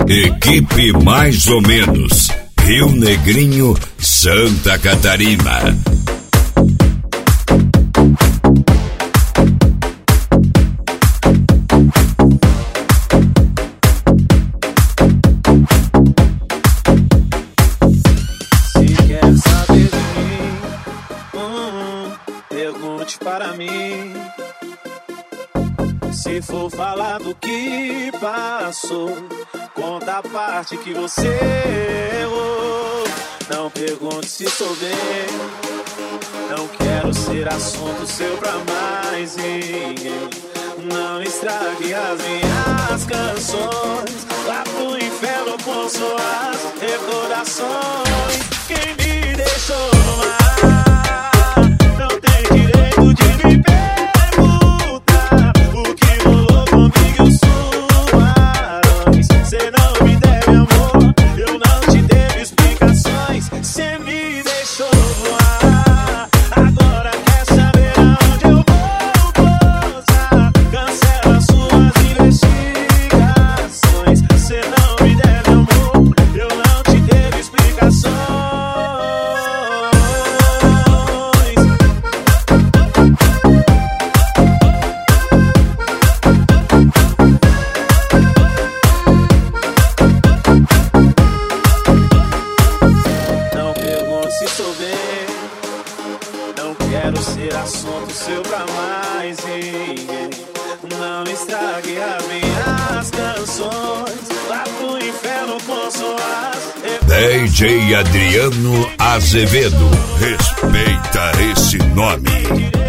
Equipe Mais ou Menos, Rio Negrinho, Santa Catarina. Se quer saber de mim, pergunte para mim. Se for falar do que passou, conta a parte que você errou. Não pergunte se sou bem, não quero ser assunto seu pra mais ninguém. Não estrague as minhas canções, vá pro inferno com suas recordações. Quem me deixou no ar não tem direito de me perguntar o que rolou comigo e suas. Cê não me deve amor, eu não te devo explicações. Cê me deixou voar, agora quer saber aonde eu vou pousar. Cancela suas investigações. Cê não me deve amor, eu não te devo explicações. Não pergunte se sou bem, não quero ser assunto seu pra mais ninguém. Não estrague as minhas canções, vá pro inferno com suas. DJ Adriano Azevedo, respeita esse nome.